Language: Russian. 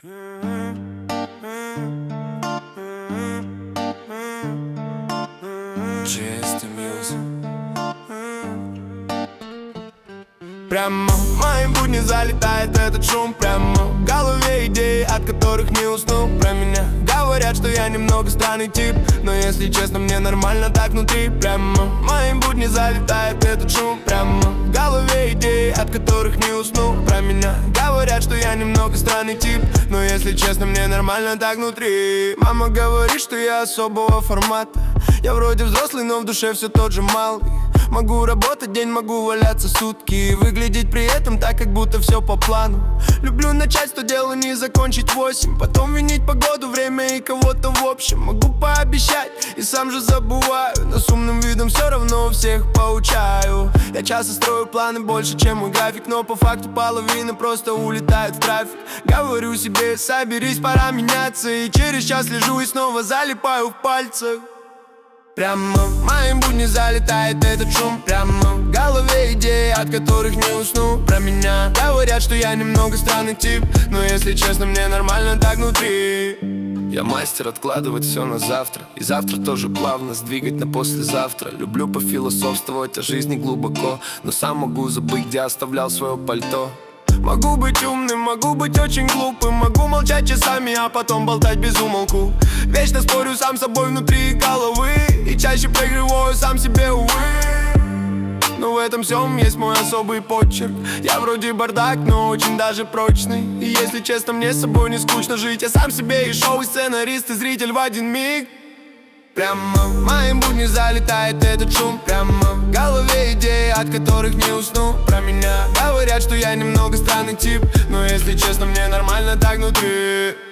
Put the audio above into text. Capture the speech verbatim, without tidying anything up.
Прямо в мои будни залетает этот шум. Прямо в голове идеи, от которых не усну. Про меня говорят, что я немного странный тип, но если честно, мне нормально так внутри. Прямо в мои будни залетает этот шум. Прямо в голове идеи, от которых не усну. Про меня говорят, что я немного странный тип, но если честно, мне нормально так внутри. Мама говорит, что я особого формата. Я вроде взрослый, но в душе все тот же малый. Могу работать день, могу валяться сутки и выглядеть при этом так, как будто все по плану. Люблю начать, что дело не закончить восемь, потом винить погоду, время и кого-то в общем. Могу пообещать и сам же забываю, но с умным видом все равно всех поучаю. Я часто строю планы больше, чем мой график, но по факту половина просто улетает в трафик. Говорю себе, соберись, пора меняться, и через час лежу и снова залипаю в пальцах. Прямо в мои будни залетает этот шум. Прямо в голове идеи, от которых не усну. Про меня говорят, что я немного странный тип, но если честно, мне нормально так внутри. Я мастер откладывать все на завтра, и завтра тоже плавно сдвигать на послезавтра. Люблю пофилософствовать о жизни глубоко, но сам могу забыть, где оставлял свое пальто. Могу быть умным, могу быть очень глупым, могу молчать часами, а потом болтать без умолку. Вечно спорю сам с собой внутри головы, и чаще проигрываю сам себе, увы. Но в этом всем есть мой особый почерк. Я вроде бардак, но очень даже прочный. И если честно, мне с собой не скучно жить. Я сам себе и шоу, и сценарист, и зритель в один миг. Прямо в мои будни залетает этот шум. Прямо в голове идеи, от которых не усну. Про меня говорят, что я немного странный тип, но если честно, мне нормально так внутри.